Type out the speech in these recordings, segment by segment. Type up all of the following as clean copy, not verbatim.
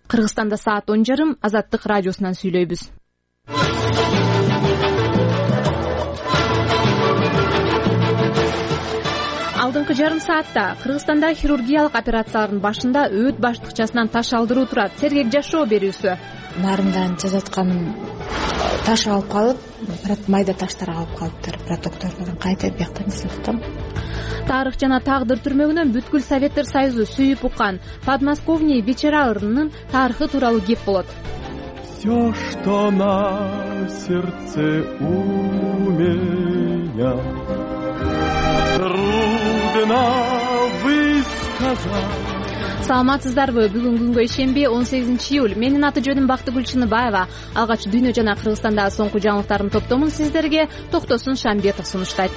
Кыргызстанда саат 10:30. Азаттык радиосунан сүйлөйбүз. Алдыңкы жарым саатта Кыргызстанда хирургиялык операциялардын башында өт баштыкчасынан таш алдыруу турат. Сергек жашоо берүүсү. Нарындан жазаткан таш алып калып, майда таштар алып калыптыр, протоктордон кайта бияктан жасаттым. Тарых жана тагдыр түрмөгүнөн бүткүл Советтер Союзу сүйүп уккан подмосковный вечера ырынынын тарыхы тууралуу кеп болот. Всё, что на сердце у меня, трудно высказать. Саламатсыздарбы? Бүгүн күнгө ишемби 18 июль. Менин аты жөнүм Бактыгүл Чыныбаева. Алгач дүйнө жана Кыргызстандагы соңку жаңылыктардын топтомун сиздерге Токтосун Шамбетов сунуштайт.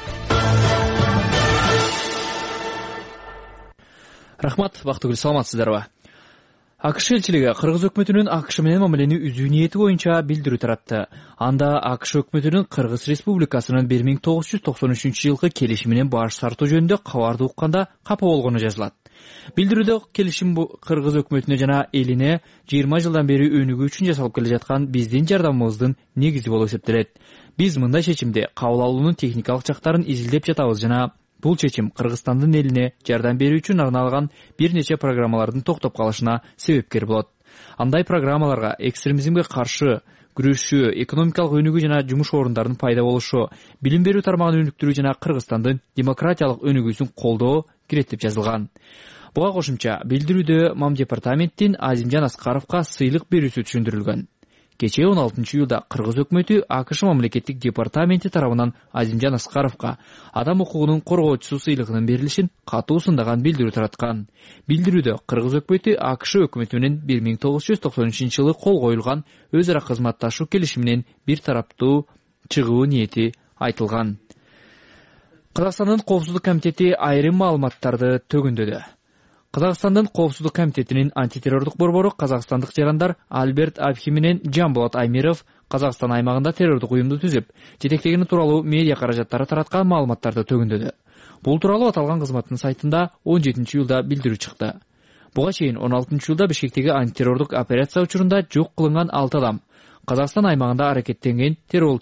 Рахмат, Бактыгүл, саламатсыздарбы? АКШ элчилиги Кыргыз өкмөтүнүн АКШ менен мамилени үзүү ниети боюнча билдирүү таратты. Анда АКШ өкмөтүнүн Кыргыз Республикасынын 1993-жылкы келишиминен баш тартуу жөнүндө кабарды укканда капа болгону жазылат. Билдирүүдө келишим Кыргыз өкмөтүнө жана элине 20 жылдан бери өнүгүү үчүн жасалып келе жаткан биздин жардамыбыздын негизи болуп эсептелет. Биз мындай чечимди кабыл алуунун техникалык жактарын изилдеп жатабыз жана бул чечим Кыргызстандын элине жардам берүү үчүн арналган бир нече программалардын токтоп калышына себепкер болот. Андай программаларга экстремизмге каршы күрөшүү, экономикалык өнүгүү жана жумуш орундардын пайда болушу, билим берүү тармагын өнүктүрүү жана Кыргызстандын демократиялык өнүгүүсүн колдоо кирет деп жазылган. Буга кошумча билдирүүдө Мам департаменттин Азимжан Аскаровго сыйлык берүүсү түшүндүрүлгөн. Кечээ 16 июлда Кыргыз өкмөтү АКШ мамлекеттик департаменти тарабынан Азимжан Аскаровго адам укугунун коргоочусу сыйлыгынын берилишин катуу сындаган билдирүү тараткан. Билдирүүдө Кыргыз өкмөтү АКШ өкмөтү менен 1993-жылы кол коюлган өз ара кызматташуу келишиминен бир тараптуу чыгуу ниети айтылган. Казакстандын Коопсуздук комитети айрым маалыматтарды төгүндөдү. Казакстандын Коопсуздук комитетинин антитеррордук борбору казакстандык жарандар Альберт Абхи менен Жамболот Аймиров Казакстан аймагында террордук уюмду түзүп, жетектегени тууралуу медиа каражаттары тараткан маалыматтарды төгүндөдү. Бул тууралуу аталган кызматтын сайтында 17 июлда билдирүү чыкты. Буга чейин 16 июлда Бишкектеги антитеррордук операция учурунда жок кылынган 6 адам Казакстан аймагында аракеттенген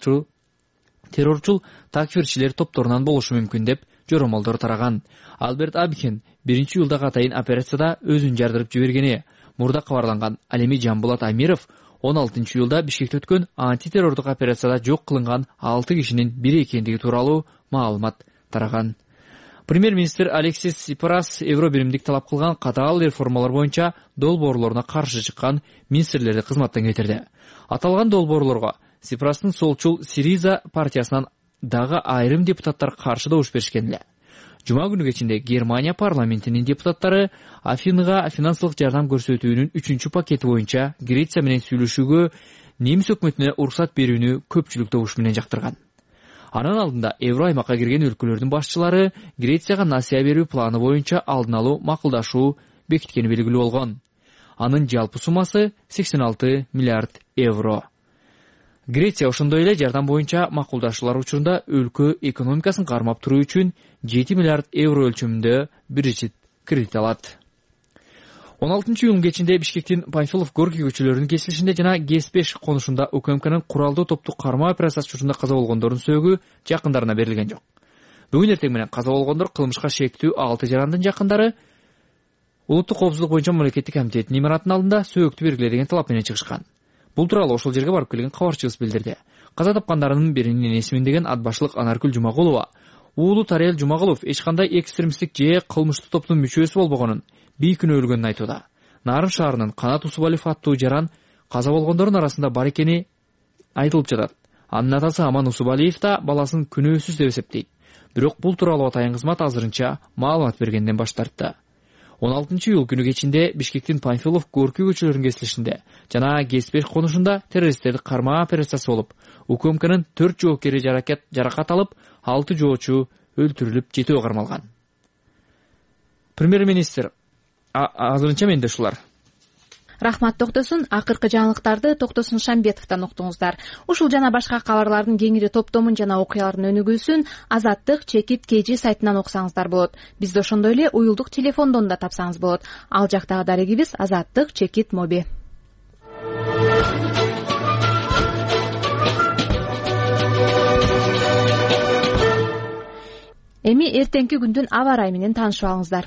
террорчул такфирчилер топторунан болушу мүмкүн деп жоромолдор тараган. Альберт Абхин 1 июлдагы атайын операцияда өзүн жардырып жибергени мурда кабарланган. Ал эми Жамболот Аймиров 16 июлда Бишкекте өткөн антитеррордук операцияда жок кылынган 6 кишинин бири экендиги тууралуу маалымат тараган. Премьер-министр Алексис Сипрас евро биримдик талап кылган катаал реформалар боюнча долбоорлоруна каршы чыккан министрлерди кызматтан кетирди. Аталган долбоорлорго Сипрастын солчул Сириза партиясынан дагы айрым депутаттар каршы добуш беришкен эле. Жума күнү кечинде Германия парламентинин депутаттары Афинга финансылык жардам көрсөтүүнүн 3-чү пакети боюнча Греция менен сүйлөшүүгө немис өкмөтүнө уруксат берүүнү көпчүлүк добуш менен жактырган. Анын алдында евро аймакка кирген өлкөлөрдүн башчылары Грецияга насыя берүү планы боюнча алдын алуу макулдашуу бекиткени белгилүү болгон. Анын жалпы суммасы 86 миллиард евро. Греция ошондой эле жардам боюнча макулдашуулар учурунда өлкө экономикасын кармап туруу үчүн 7 миллиард евро өлчөмүндө бюджет кредит алат. 16 июнь кечинде Бишкектин Панфилов Горький көчөлөрүнүн кесилишинде жана ГЕС-5 конушунда УКМКнын куралдуу топтук кармоо операциясы учурунда каза болгондордун сөөгү жакындарына берилген жок. Бүгүн эртең менен каза болгондор кылмышка шектүү 6 жарандын жакындары Улуттук коопсуздук боюнча мамлекеттик комитеттин имаратынын алдында сөөгүктү бергиле деген талап менен чыгышкан. Бул тууралуу ошол жерге барып келген кабарчыбыз билдирди. Каза тапкандардын биринин энесимин деген Атбашлык Анаркүл Жумагулова уулу Тарел Жумагулов эч кандай экстремисттик же кылмыштык топтун мүчөсү болбогонун, бейкүнөө өлгөнүн айтууда. Нарын шаарынын Канат Усубалиев аттуу жаран каза болгондордун арасында бар экени айтылып жатат. Анын атасы Аман Усубалиев да баласын күнөөсүз деп эсептейт. Бирок бул тууралуу атайын кызмат азырынча маалымат бергенден баш тартты. 16 июль күнү кечинде Бишкектин Панфилов Горький көчөлөрүнүн кесилишинде жана ГЕС-5 конушунда террористтерди кармоо операциясы болуп, УКМКнын 4 жоокери жаракат алып, 6 жоочу өлтүрүлүп, 7 кармалган. Премьер-министр азырынча менде ушулар. Рахмат Токтосун. Акыркы жаңылыктарды Токтосун Шамбетовдон уктуңуздар. Ушул жана башка кабарлардын кеңири топтомун жана окуялардын өнүгүүсүн Азаттык Чекит KG сайтынан окусаңыздар болот. Бизди ошондой эле уюлдук телефондон да тапсаңыз болот. Ал жактагы дарегибиз Азаттык Чекит Моби. Эми эртеңки күндүн аба ырайы менен таанышып алыңыздар.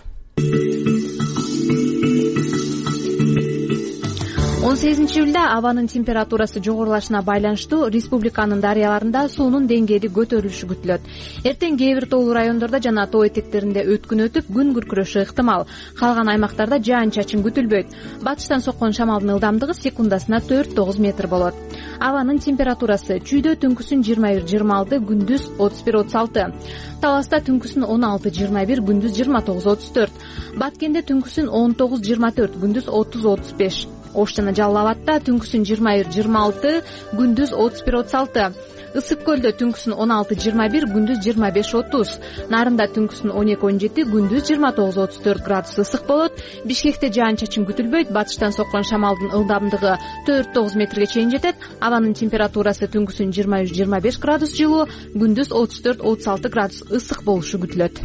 18 июлда абанын температурасы жогорулашына байланыштуу республиканын дарыяларында суунун деңгээли көтөрүлүшү күтүлөт. Эртең кээ бир тоолуу райондордо жана тоо этектеринде өткүн өтүп, күн күркүрөшү ыктымал. Калган аймактарда жаан-чачын күтүлбөйт. Батыштан соккон шамалдын ылдамдыгы секундасына 4-9 метр болот. Абанын температурасы чүйдө түнкүсүн 21-26, күндүз 31-36. Таласта түнкүсүн 16-21, күндүз 29-34. Баткенде түнкүсүн 19-24, күндүз 30-35. Ош жана Жалал Абадта түнкүсүн 21-26, күндүз 31-36. Ысык көлдө түнкүсүн 16-21, күндүз 25-30. Нарында түнкүсүн 12-17, күндүз 29-34 градус ысык болот. Бишкекте жаан-чачын күтүлбөйт. Батыштан соккон шамалдын ылдамдыгы 4-9 метрге чейин жетет. Абанын температурасы түнкүсүн 23-25 градус жылуу, күндүз 34-36 градус ысык болушу күтүлөт.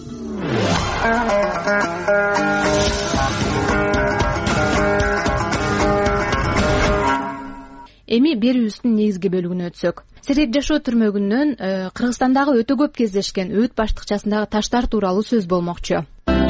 Эми берүүбүздүн негизги бөлүгүнө өтсөк. Сергек жашоо түрмөгүнөн Кыргызстандагы өтө көп кездешкен өт баштыкчасындагы таштар тууралуу сөз болмокчу.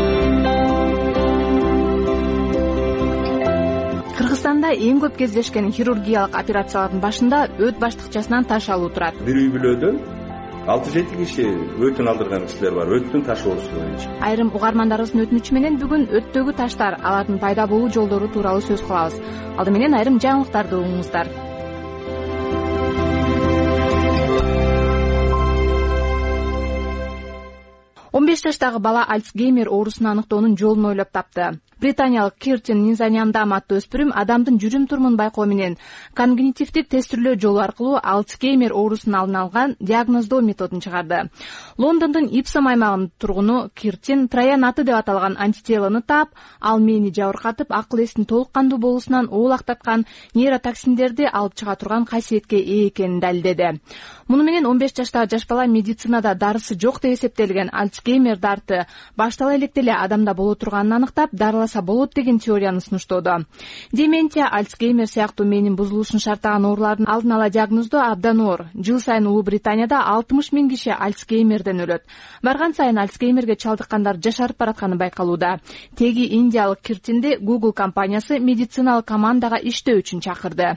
Кыргызстанда эң көп кездешкен хирургиялык операциялардын башында өт баштыкчасынан таш алуу турат. Бир үй бүлөдөн 6-7 киши өтүн алдырган кишилер бар, өттүн ташуусу боюнча. Айрым угармандарыбыздын өтүнүчү менен бүгүн өттөгү таштар, алардын пайда болуу жолдору тууралуу сөз кылабыз. Алды менен айрым жаңылыктарды угуңуздар. 15 жаштагы бала Альцгеймер оорусун аныктоонун жолун ойлоп тапты. Британиялык Киртин Низаняндам аттуу өспүрүм адамдын жүрүм-турумун байкоо менен когнитивдик тестирлөө жолу аркылуу Альцгеймер оорусун алдын алган диагноздоо методун чыгарды. Лондондун Ипсом аймагынын тургуну Киртин Троян аты деп аталган антителону таап, ал мээни жабыркатып, акыл эстин толук кандуу болуусунан оолактаткан нейротоксиндерди алып чыга турган касиетке ээ экенин далилдеди. Муну менен 15 жаштагы жаш бала медицинада дарысы жок деп эсептелген Альцгеймер дарты баштала электе эле адамда боло турганын аныктап, дарыласа болот деген теорияны сунуштоодо. Дементия, Альцгеймер сыяктуу мээнин бузулушун шарттаган оорулардын алдын ала диагноздоо абдан оор. Жыл сайын Улуу Британияда 60 000 киши Альцгеймерден өлөт. Барган сайын Альцгеймерге чалдыккандар жашарып баратканы байкалууда. Теги индиялык Киртинди Google компаниясы медициналык командага иштөө үчүн чакырды.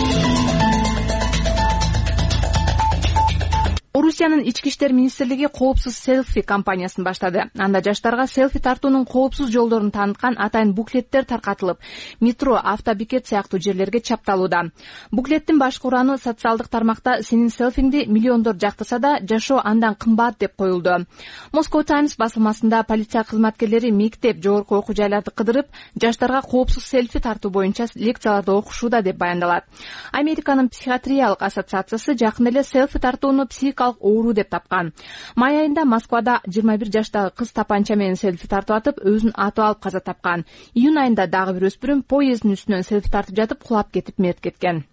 Орусиянын ички иштер министрлиги коопсуз селфи кампаниясын баштады. Анда жаштарга селфи тартуунун коопсуз жолдорун тааныткан атайын буклеттер таркатылып, метро, автобекет сыяктуу жерлерге чапталууда. Буклеттин башкы ураны социалдык тармакта сенин селфиңди миллиондор жактырса да, жашоо андан кымбат деп коюлду. Moscow Times басылмасында полиция кызматкерлери мектеп, жогорку окуу жайларды кыдырып, жаштарга коопсуз селфи тартуу боюнча лекцияларды окушууда деп баяндалат. Американын психиатриялык ассоциациясы жакында эле селфи тартууну оору деп тапкан. Май айында Москвада 21 жаштагы кыз тапанча менен селфи тартып атып, өзүн атып алып каза тапкан. Июнь айында дагы бир өспүрүм поезддин үстүнөн селфи тартып жатып кулап кетип мерт кеткен.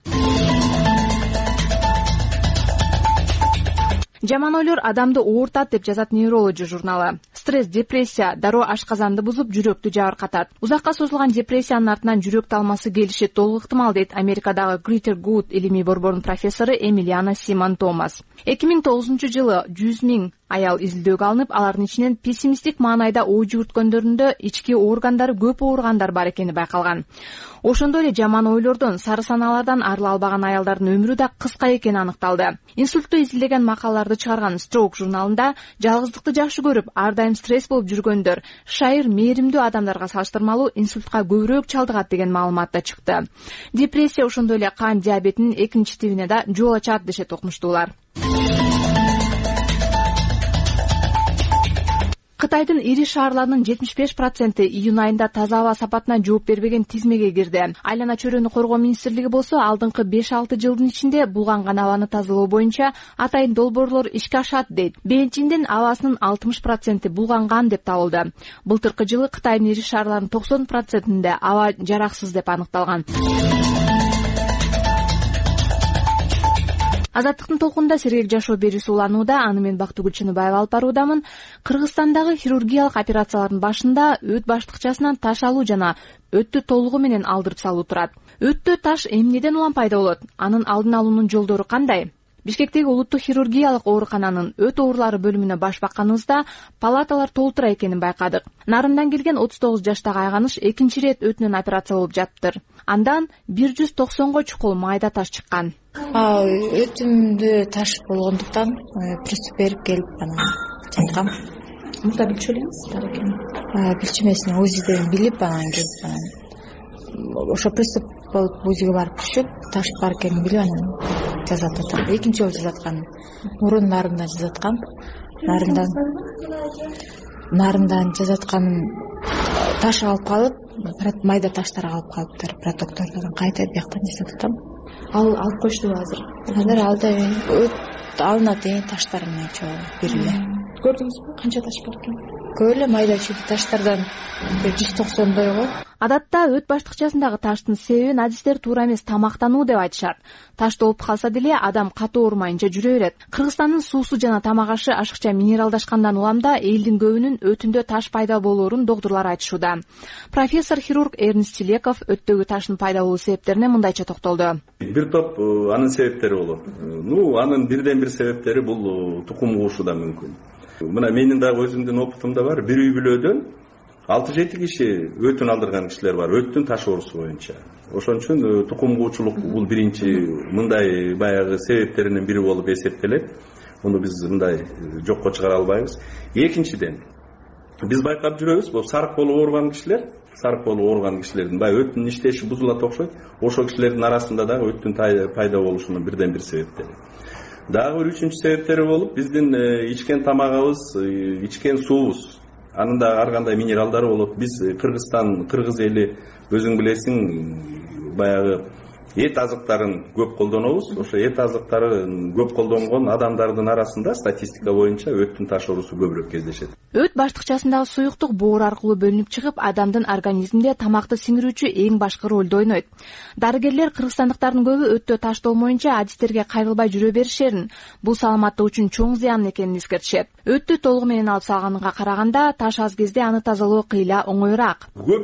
Жаман ойлор адамды оортат деп жазат Neurology журналы. Стресс, депрессия дароо ашказанды бузуп, жүрөктү жабыркатат. Узакка созулган депрессиянын артынан жүрөк талмасы келиши толук ыктымал дейт Америкадагы Greater Good илимий борборунун профессору Эмилиана Симон Томас. 2009-жылы 100 000 аял изилдөөгө алынып, алардын ичинен пессимисттик маанайда ой жүгүрткөндөрүндө ички органдары көп ооругандар бар экени байкалган. Ошондой эле жаман ойлордон, сары санаалардан арыла албаган аялдардын өмүрү да кыска экени аныкталды. Инсультту изилдеген макалаларды чыгарган Stroke журналында жалгыздыкты жакшы көрүп, ар дайым стресс болуп жүргөндөр шайыр, мээримдүү адамдарга салыштырмалуу инсультка көбүрөөк чалдыгат деген маалымат да чыкты. Депрессия ошондой эле кан диабетинин экинчи тибине да жол ачат дешет окумуштуулар. Кытайдын ири шаарларынын 75% июнь айында таза аба сапатына жооп бербеген тизмеге кирди. Айлана чөйрөнү коргоо министрлиги болсо алдыңкы 5-6 жылдын ичинде булганган абаны тазалоо боюнча атайын долбоорлор ишке ашат дейт. Бенчиндин абасынын 60% булганган деп табылды. Былтыркы жылы Кытайдын ири шаарларынын 90%-inde аба жараксыз деп аныкталган. Азаттыктын толкунда сергек жашоо берүүсү уланууда, аны мен Бактыгүл Чыныбаева алып баруудамын. Кыргызстандагы хирургиялык операциялардын башында өт баштыкчасынан таш алуу жана өттү толугу менен алдырып салуу турат. Өттө таш эмнеден улам пайда болот? Анын алдын алуунун жолдору кандай? Бишкектеги улуттук хирургиялык оорукананын өт оорулары бөлүмүнө баш бакканыбызда палаталар толтура экенин байкадык. Нарындан келген 39 жаштагы айганыш экинчи ирет өтүнөн операция болуп жатыптыр. Андан 190го чукул майда таш чыккан. Өтүмдө таш болгондуктан приступ берип келип анан жаткам. Мурда билчү элеңиз бар экенин? Билчү эмесин УЗИден билип анан келип анан ошо приступ болуп УЗИге барып түшүп, таш бар экенин билип анан жазат атам. Экинчи жолу жазаткан. Мурун нарындан жазаткан. Нарындан жазаткан таш алып калып, майда таштар алып калыптыр. Протоктордон кайта бияктан жасап атам. Алып коюштубу азыр? Азыр алда өт алынат таштар менен чогуу бир эле. Көрдүңүзбү канча таш бар экен? Көп эле майда чүйдү таштардан 190дой го. Адатта өт баштыкчасындагы таштын себебин адистер туура эмес тамактануу деп айтышат. Таш толуп калса деле адам катуу оорумайынча жүрө берет. Кыргызстандын суусу жана тамак ашы ашыкча минералдашкандан улам да элдин көбүнүн өтүндө таш пайда болоорун доктурлар айтышууда. Профессор хирург Эрнст Чилеков өттөгү таштын пайда болуу себептерине мындайча токтолду. Бир топ анын себептери болот. Анын бирден бир себептери бул тукум куушу да мүмкүн. Мына менин дагы өзүмдүн опытымда бар. Бир үй бүлөдөн 6-7 киши өтүн алдырган кишилер бар, өттүн таш оорусу боюнча. Ошон үчүн тукум куучулук бул биринчи мындай баягы себептеринин бири болуп эсептелет. Муну биз мындай жокко чыгара албайбыз. Экинчиден, биз байкап жүрөбүз, бул сарык болуп ооруган кишилердин баягы өттүн иштеши бузулат окшойт. Ошол кишилердин арасында дагы өттүн пайда болушунун бирден бир себептери. Дагы бир үчүнчү себептери болуп, биздин ичкен тамагыбыз, ичкен суубуз, анын да ар кандай минералдары болот. Биз кыргыз эли өзүң билесиң, баягы эт азыктарын көп колдонобуз. Ошо эт азыктарын көп колдонгон адамдардын арасында статистика боюнча өттүн таш оорусу көбүрөөк кездешет. Өт баштыкчасындагы суюктук боор аркылуу бөлүнүп чыгып, адамдын организминде тамакты сиңирүүчү эң башкы ролду ойнойт. Дарыгерлер кыргызстандыктардын көбү өттө таш толмоюнча адистерге кайрылбай жүрө беришерин, бул саламаттык үчүн чоң зыян экенин эскертишет. Өттү толугу менен алып салганга караганда таш аз кезде аны тазалоо кыйла оңоюраак.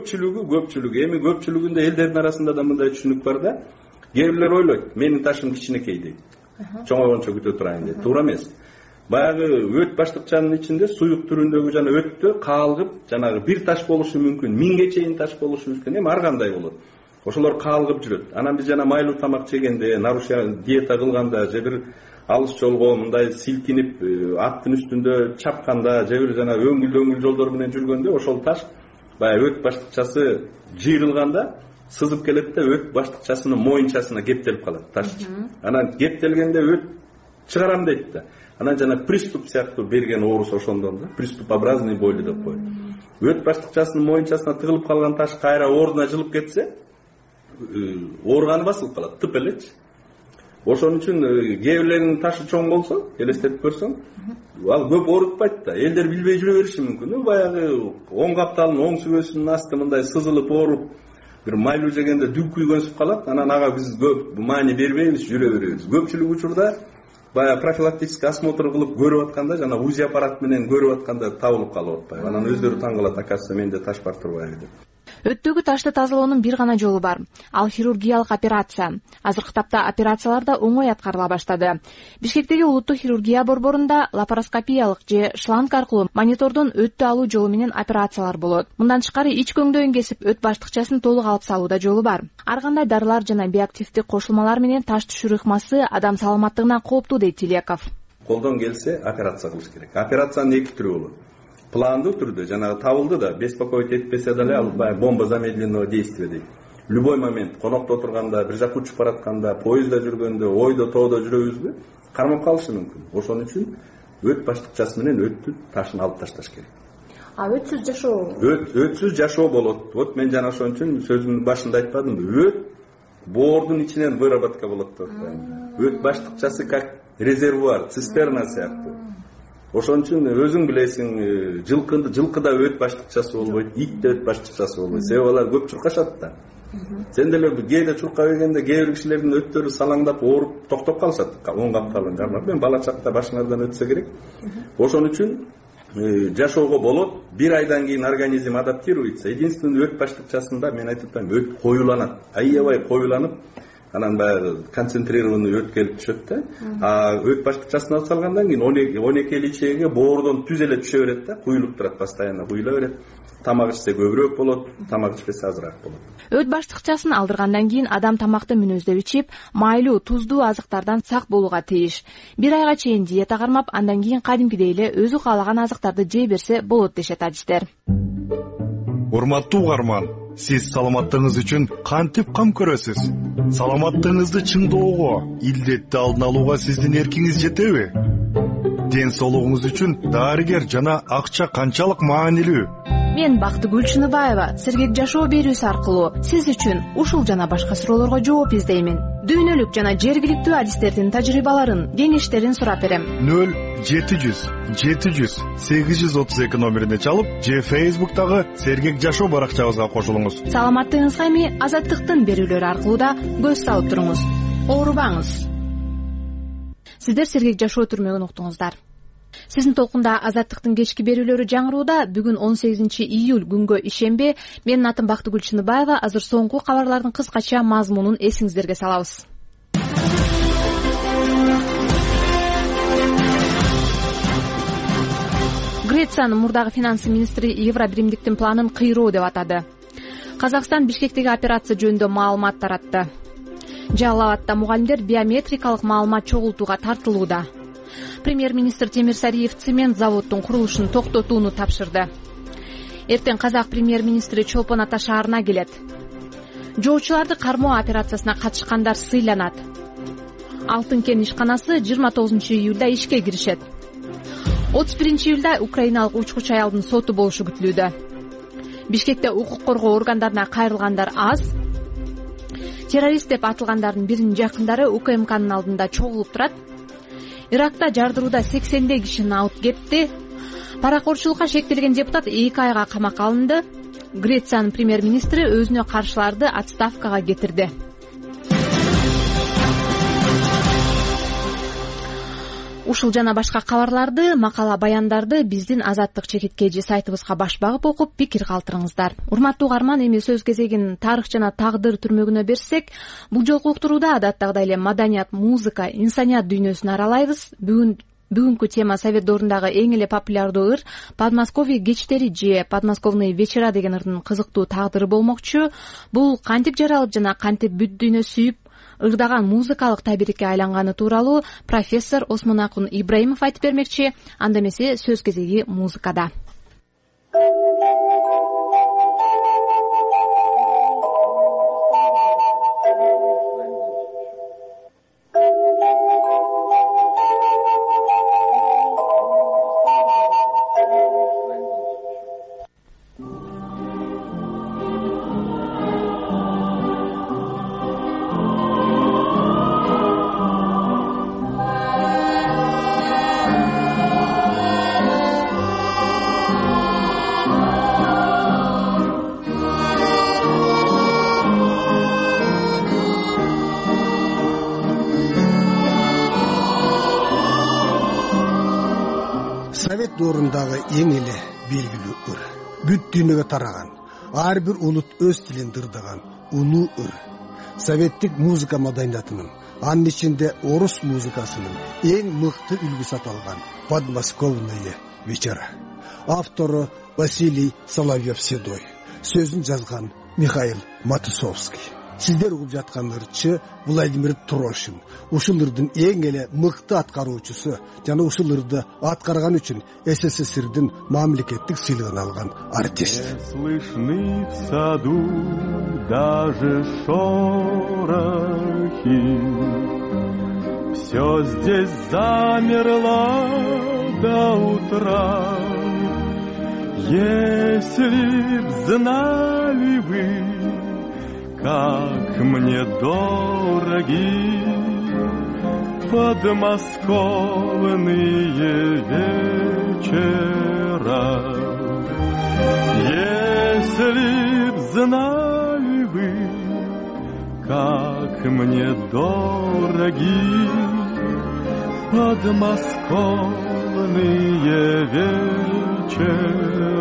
Көпчүлүгүндө элдердин арасында да мындай түшүнүк бар да. Кээ бирлер ойлойт, менин ташым кичинекей дейт. Чоңойгончо күтө турайын дейт. Туура эмес. Баягы өт баштыкчанын ичинде суюк түрүндөгү жана өттө каалгып, жанагы бир таш болушу мүмкүн, 1000ге чейин таш болушу мүмкүн. Эми ар кандай болот. Ошолор каалгып жүрөт. Анан биз жана майлуу тамак жегенде, нарушение диета кылганда, же бир алыс жолго мындай силкинип, аттын үстүндө чапканда, же бир жана өңүл жолдор менен жүргөндө ошол таш баягы өт баштыкчасы жыйрылганда сызып келет да өт баштыкчасынын моюнчасына кептелип калат таш. Анан кептелгенде өт чыгарам дейт да. Анан жана приступ сыяктуу берген оорусу ошондон да, приступообразный бойлу деп коет. Өт баштыкчасынын моюнчасына тыгылып калган таш кайра ордуна жылып кетсе, ооруганы басылып калат, тып элечи. Ошон үчүн кээ бирлеринин ташы чоң болсо, элестетип көрсөң, ал көп оорутпайт да. Элдер билбей жүрө бериши мүмкүн. Баягы оң капталдын оң сүбөсүнүн асты мындай сызылып ооруп, бир майлуу жегенде дүк күйгөнсүп калат. Анан ага биз көп маани бербейбиз, жүрө беребиз. Көпчүлүк учурда баягы профилактический осмотр кылып көрүп атканда, жана УЗИ аппарат менен көрүп атканда табылып калып атпайбы. Анан өздөрү таң калат, акасы менде таш бар турбайбы деп. Өттөгү ташты тазалоонун бир гана жолу бар. Ал хирургиялык операция. Азыркы тапта операциялар да оңой аткарыла баштады. Бишкектеги улуттук хирургия борборунда лапароскопиялык же шланг аркылуу монитордон өттү алуу жолу менен операциялар болот. Мындан тышкары ич көңдөйүн кесип өт баштыкчасын толук алып салуу да жолу бар. Ар кандай дарылар жана биоактивдик кошулмалар менен таш түшүрүү ыкмасы адам саламаттыгына кооптуу дейт Чилеков. Колдон келсе операция кылыш керек. Операциянын эки түрү болот. Пландуу түрдө жанагы табылды да, беспокоить этпесе деле ал бомба замедленного действия дейт. Любой момент конокто отурганда, бир жака учуп баратканда, поездда жүргөндө, ойдо тоодо жүрөбүзбү, кармап калышы мүмкүн. Ошон үчүн өт баштыкчасы менен өттүн ташын алып ташташ керек. Өтсүз жашоо? Өтсүз жашоо болот. Вот мен жана ошон үчүн сөзүмдүн башында айтпадымбы? Өт боордун ичинен выработка болот деп атпаймынбы? Өт баштыкчасы как резервуар, цистерна сыяктуу. Ошон үчүн өзүң билесиң, жылкыда өт баштыкчасы болбойт, итте өт баштыкчасы болбойт. Себеби алар көп чуркашат да. Сен деле кээде чуркап келгенде кээ бир кишилердин өттөрү салаңдап, ооруп, токтоп калышат. Оң капталын кармап, мен бала чакта башыңардан өтсө керек. Ошон үчүн жашоого болот. Бир айдан кийин организм адаптируется. Единственный өт баштыкчасында мен айтып атам, өт коюланат. Аябай коюланып, анан баягы концентрированный өт келип түшөт да. Өт баштыкчасын алып салгандан кийин 12 ичеге боордон түз эле түшө берет да, куюлуп турат, постоянно куюла берет. Тамак ичсе көбүрөөк болот, тамак ичпесе азыраак болот. Өт баштыкчасын алдыргандан кийин адам тамакты мүнөздөп ичип, майлуу, туздуу азыктардан сак болууга тийиш. 1 айга чейин диета кармап, андан кийин кадимкидей эле өзү каалаган азыктарды жей берсе болот дешет адистер. Урматтуу угарман, сиз саламаттыгыңыз үчүн кантип кам көрөсүз? Саламаттыгыңызды чыңдоого, илдетти алдын алууга сиздин эркиңиз жетеби? Ден соолугуңуз үчүн дарыгер жана акча канчалык маанилүү? Мен Бактыгүл Чыныбаева Сергек жашоо берүүсү аркылуу сиз үчүн ушул жана башка суроолорго жооп издеймин. Дүйнөлүк жана жергиликтүү адистердин тажрыйбаларын, кеңештерин сурап берем. 0-700-832 номерине чалып, же Facebook'тагы Сергек жашоо баракчабызга кошулуңуз. Саламаттыгыңызга эми Азаттыктын берүүлөрү аркылуу да көз салып туруңуз. Оорубаңыз. Сиздер Сергек жашоо түрмөгүн уктуңуздар. Сиздин толкунда Азаттыктын кечки берүүлөрү жаңырууда. Бүгүн 18 июль күнгө ишембе. Менин атым Бактыгүл Чыныбаева. Азыр соңку кабарлардын кыскача мазмунун эсиңиздерге салабыз. Грециянын мурдагы финансы министри Евро биримдиктин планын кыйроо деп атады. Казакстан Бишкектеги операция жөнүндө маалымат таратты. Жалал Абадта мугалимдер биометрикалык маалымат чогултууга тартылууда. Премьер-министр Темир Сариев цемент заводдун курулушун токтотууну тапшырды. Эртең казак премьер-министри Чолпон Ата шаарына келет. Жоочуларды кармоо операциясына катышкандар сыйланат. Алтын кен ишканасы 29 июлда ишке киришет. 31 июлда украиналык учкуч аялдын соту болушу күтүлүүдө. Бишкекте укук коргоо органдарына кайрылгандар аз. Террорист деп атылгандардын биринин жакындары УКМКнын алдында чогулуп турат. Иракта жардырууда 80 кишини алып кетти. Паракорчулукка шектелген депутат 2 айга камакка алынды. Грециянын премьер-министри өзүнө каршыларды отставкага кетирди. Ушул жана башка кабарларды, макала баяндарды биздин Азаттык чекиткеji сайтыбызга баш багып окуп, пикир калтырыңыздар. Урматтуу угарман, эми сөз кезегин тарых жана тагдыр түрмөгүнө берсек, бул жолку уктурууда адаттагыдай эле маданият, музыка, инсаният дүйнөсүн аралайбыз. Бүгүнкү тема Совет доорундагы эң эле популярдуу ыр Подмосковье кечтери же Подмосковные вечера деген ырдын кызыктуу тагдыры болмокчу. Бул кантип жаралып жана кантип бүт дүйнө сүйүп ырдаган музыкалык табирикке айланганы тууралуу профессор Осмонакун Ибраимов айтып бермекчи. Анда эмесе сөз кезеги музыкада. Совет доорундагы эң эле белгилүү ыр. Бүт дүйнөгө тараган, ар бир улут өз тилин дырдаган улуу ыр. Советтик музыка маданиятынын, анын ичинде орус музыкасынын эң мыкты үлгүсү аталган Подмосковные вечера. Автору Василий Соловьев-Седой, сөзүн жазган Михаил Матусовский. Сиздер угуп жаткан ырчы Владимир Трошин. Ушул ырдын эң эле мыкты аткаруучусу жана ушул ырды аткарган үчүн СССРдин мамлекеттик сыйлыгын алган артист. Слышны в саду даже шорохи. Все здесь замерло до утра. Если б знали вы, как мне дороги подмосковные вечера. Если б знали вы, как мне дороги подмосковные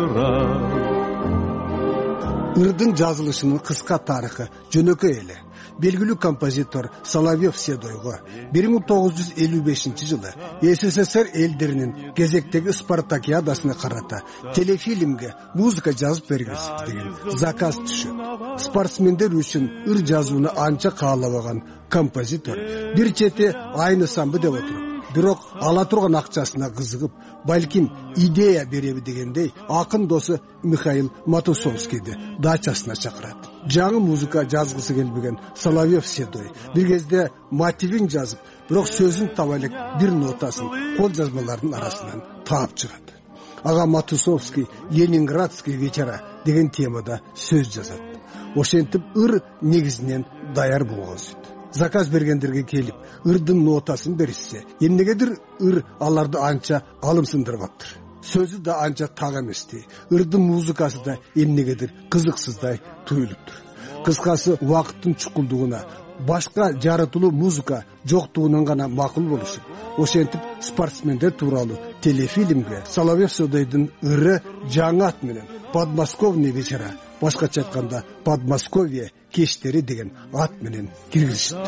вечера. Ырдын жазылышынын кыска тарыхы жөнөкөй эле. белгилүү композитор Соловьев Седойго 1955-жылы СССР элдеринин кезектеги спартакиадасына карата телефильмге музыка жазып бергилиз деген заказ түшөт. Спортсмендер үчүн ыр жазууну анча каалабаган композитор бир чети айнысамбы деп отуруп, бирок ала турган акчасына кызыгып, балким идея береби дегендей акын досу Михаил Матусовскийди дачасына чакырат. Жаңы музыка жазгысы келбеген Соловьев Седой бир кезде мотивин жазып, бирок сөзүн таба элек бир нотасын кол жазмалардын арасынан таап чыгат. Ага Матусовский Ленинградский вечера деген темада сөз жазат. Ошентип ыр негизинен даяр болгон сөйт. Заказ бергендерге келип, ырдын нотасын беришсе, эмнегедир ыр аларды анча алымсындырбаптыр. Сөзү да анча так эмести, ырдын музыкасы да эмнегедир кызыксыздай туюлуптур. Кыскасы, убакыттын чукулдугуна, башка жаратылуу музыка жоктугунан гана макул болушуп, ошентип спортсмендер тууралуу телефильмге Соловьев Седойдун ыры жаңы ат менен «Подмосковный вечера», башкача айтканда «Подмосковье кештери» деген ат менен киргизишти.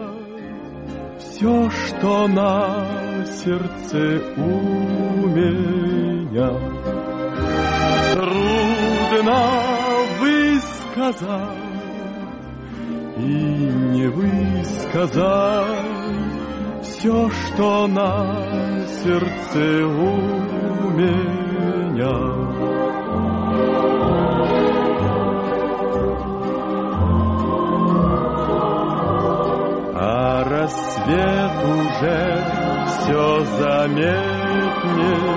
Все, что на сердце у меня, трудно высказать и не высказать. Все, что на сердце у меня. А рассвет уже все заметнее.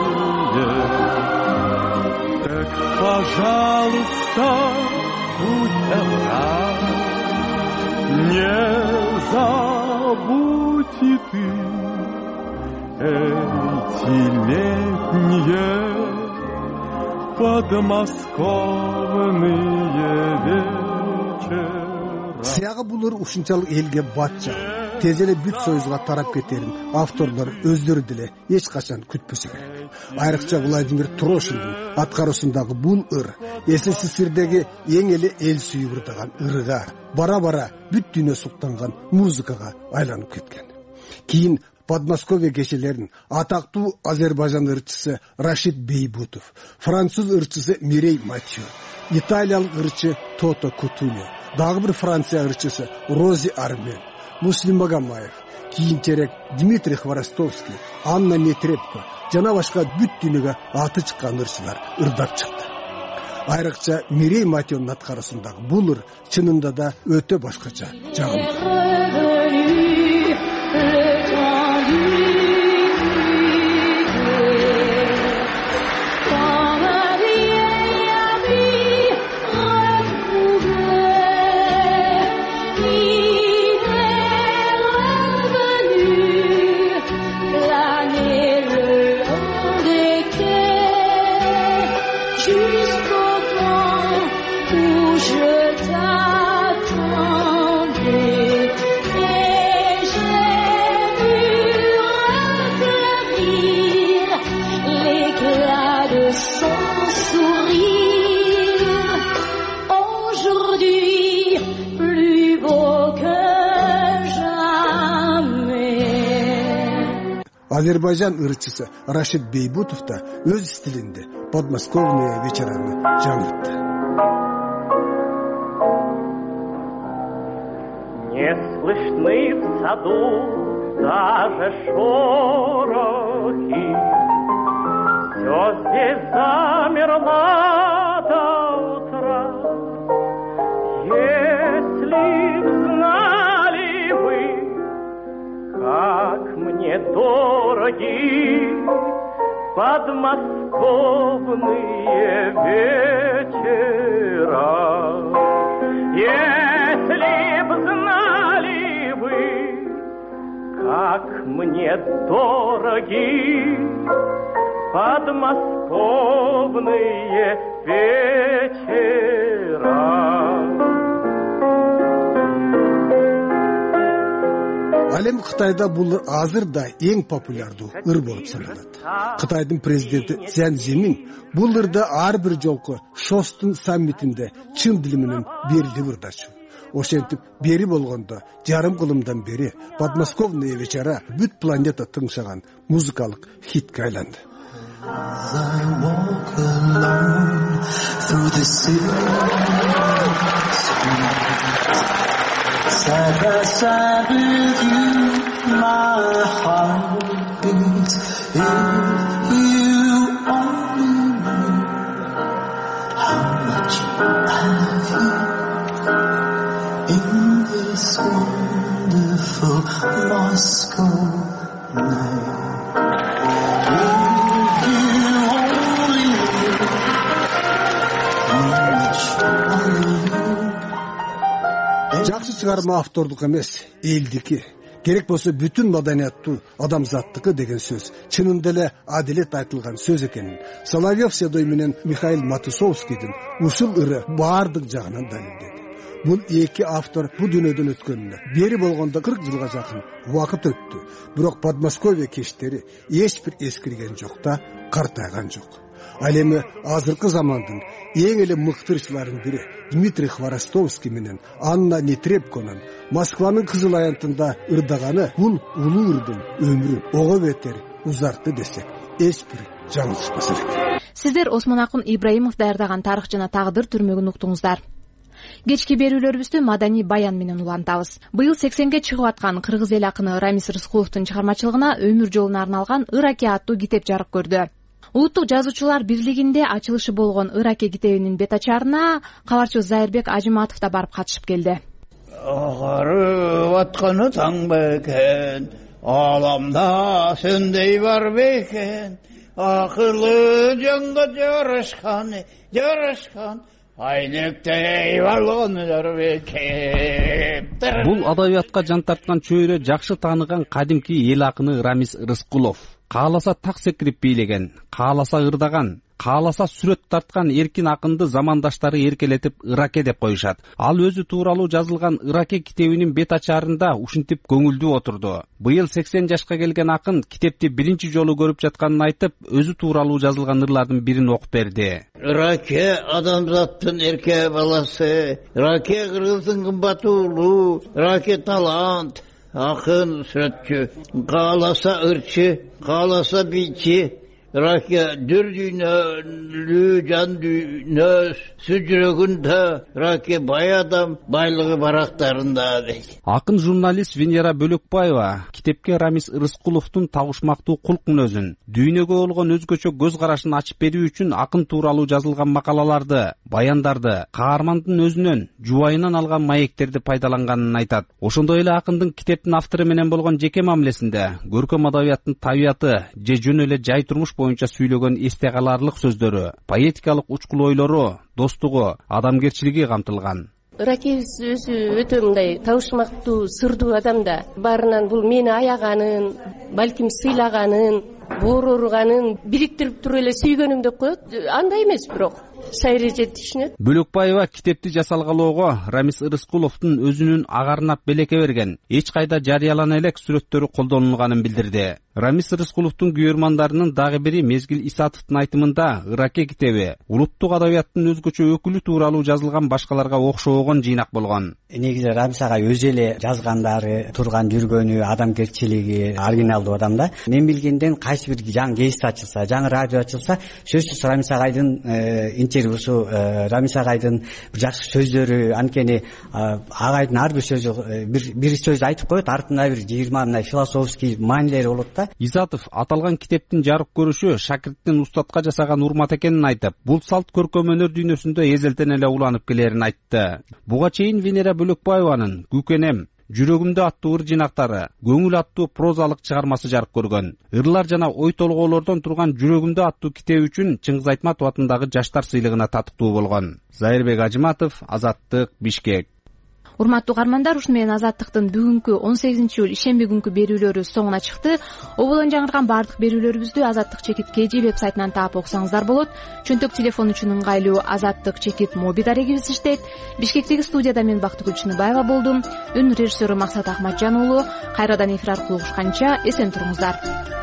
Так, пожалуйста, будь добра, не забудь и ты эти летние подмосковные вечера. Сыягы булар ушунчалык элге батча, тез эле бүт союзга тарап кетерин авторлор өздөрү деле эч качан күтпөсө керек. Айрыкча Владимир Трошиндин аткаруусундагы бул ыр СССРдеги эң эле эл сүйүү ырдаган ырга, бара-бара бүт дүйнө суктанган музыкага айланып кеткен. Кийин Подмосковье кечелерин атактуу Азербайжан ырчысы Рашид Бейбутов, француз ырчысы Мирей Матио, италиялык ырчы Тото Кутуньо, дагы бир Франция ырчысы Рози Армен, Муслим Магомаев, кийинчерээк Дмитрий Хворостовский, Анна Нетребко жана башка бүт дүйнөгө аты чыккан ырчылар ырдап чыкты. Айрыкча Мирей Матионун аткаруусундагы бул ыр чынында да өтө башкача жагымдуу. Азербайжан ырчысы Рашид Бейбутов да өз стилинде подмосковные вечераны жаңыртты. Не слышны в саду даже шорохи, все здесь замерло до утра. Если б знали вы, как мне дороги подмосковные вечера. Если б знали вы, как мне дороги подмосковные вечера. Алем Кытайда бул азыр да эң популярдуу ыр болуп саналат. Кытайдын президенти Цзян Зимин бул ырды ар бир жолку Шостун саммитинде чын дили менен берилип ырдачу. ошентип бери болгондо жарым кылымдан бери подмосковное вечера бүт планета тыңшаган музыкалык хитке айланды. In this wonderful Moscow night, if you only knew how much I love you. Жакшы чыгарма автордук эмес, элдики. Керек болсо бүтүн маданияттуу адамзаттыкы деген сөз чынында эле адилет айтылган сөз экенин Соловьев Седой менен Михаил Матусовскийдин ушул ыры баардык жагынан далилдеди. Бул эки автор бул дүйнөдөн өткөнүнө бери болгондо 40 жылга жакын убакыт өттү. Бирок Подмосковье кештери эч бир эскирген жок да, картайган жок. Ал эми азыркы замандын эң эле мыктырчыларынын бири Дмитрий Хворостовский менен Анна Нетребконун Москванын Кызыл аянтында ырдаганы бул улуу ырдын өмүрүн ого бетер узартты десек эч бир жаңылышпас элек. Сиздер Осмонакун Ибраимов даярдаган тарых жана тагдыр түрмөгүн уктуңуздар. Кечки берүүлөрүбүздү маданий баян менен улантабыз. Быйыл 80ге чыгып аткан кыргыз эл акыны Рамис Рыскуловдун чыгармачылыгына өмүр жолуна арналган «Ыраке» аттуу китеп жарык көрдү. Улуттук жазуучулар бирлигинде ачылышы болгон «Ыраке» китебинин бет ачарына кабарчыбыз Зайырбек Ажыматов да барып катышып келди. Агарып атканы таң бекен, аламда сөндөй бар бекен, акылы жанга жарашкан айнектей балгондар бекен. Бул адабиятка жан тарткан чөйрө жакшы тааныган кадимки эл акыны Рамис Рыскулов. Кааласа так секирип бийлеген, кааласа ырдаган, кааласа сүрөт тарткан эркин акынды замандаштары эркелетип «Ыраке» деп коюшат. Ал өзү тууралуу жазылган «Ыраке» китебинин бет ачарында ушинтип көңүлдүү отурду. Быйыл 80 жашка келген акын китепти биринчи жолу көрүп жатканын айтып, өзү тууралуу жазылган ырлардын бирин окуп берди. «Ыраке адамзаттын эрке баласы, Ыраке кыргыздын кымбат уулу, Ыраке талант, акын сүрөтчү, кааласа ырчы, кааласа бийчи, Ыраке дүр дүйнөлүү жан дүйнөс жүрөгүндө, Ыраке бай адам байлыгы барактарында дейт. Акын журналист Венера Бөлөкбаева китепке Рамис Рыскуловдун табышмактуу кулк мүнөзүн, дүйнөгө болгон өзгөчө көз карашын ачып берүү үчүн акын тууралуу жазылган макалаларды, баяндарды, каармандын өзүнөн, жубайынан алган маектерди пайдаланганын айтат. Ошондой эле акындын китептин автору менен болгон жеке мамилесинде көркөм адабияттын табияты же жөн эле жай турмуш боюнча сүйлөгөн эсте каларлык сөздөрү, поэтикалык учкул ойлору, достугу, адамгерчилиги камтылган. Ыраке өзү өтө мындай табышмактуу, сырдуу адам да. Баарынан бул мени аяганын, балким сыйлаганын, боор ооруганын бириктирип туруп эле сүйгөнүм деп коет. Андай эмес бирок. Шайреже түшүнөт. Бөлөкбаева китепти жасалгалоого Рамис Рыскуловдун өзүнүн агарынап белеке берген, эч кайда жарыялана элек сүрөттөрү колдонулганын билдирди. Рамис Рыскуловдун күйөрмандарынын дагы бири Мезгил Исатовдун айтымында «Ыраке» китеби улуттук адабияттын өзгөчө өкүлү тууралуу жазылган башкаларга окшогон жыйнак болгон. Негизи Рамис агай өзү эле жазгандары, турган жүргөнү, адамгерчилиги оригиналдуу адам да. Мен билгенден кайсы бир жаңы гезит ачылса, жаңы радио ачылса, сөзсүз Рамис агайдын интервьюсу, Рамис агайдын жакшы сөздөрү, анткени агайдын ар бир сөзү бир сөз айтып коет, артында бир 20 мындай философский маанилери болот да. Исатов аталган китептин жарык көрүшү шакирттин устатка жасаган урмат экенин айтып, бул салт көркөм өнөр дүйнөсүндө эзелтен эле уланып келерин айтты. Буга чейин Венера Бөлөкбаеванын «Күкенем», «Жүрөгүмдө» аттуу ыр жыйнактары, «Көңүл» аттуу прозалык чыгармасы жарык көргөн. Ырлар жана ой толгоолордон турган «Жүрөгүмдө» аттуу китеби үчүн Чыңгыз Айтматов атындагы жаштар сыйлыгына татыктуу болгон. Зайырбек Ажыматов, Азаттык, Бишкек. Урматтуу каармандар, ушуну менен Азаттыктын бүгүнкү 18-июль ишемби күнкү берүүлөрү соңуна чыкты. Оболон жаңырган бардык берүүлөрүбүздү Азаттык чекит KG вебсайтынан таап окусаңыздар болот. Чөнтөк телефон үчүн ыңгайлуу Азаттык чекит моби дарегибиз иштейт. Бишкектеги студияда мен Бактыгүл Чыныбаева болдум. Үн режиссеру Максат Ахматжан уулу. Кайрадан эфир аркылуу угушканча эсен туруңуздар.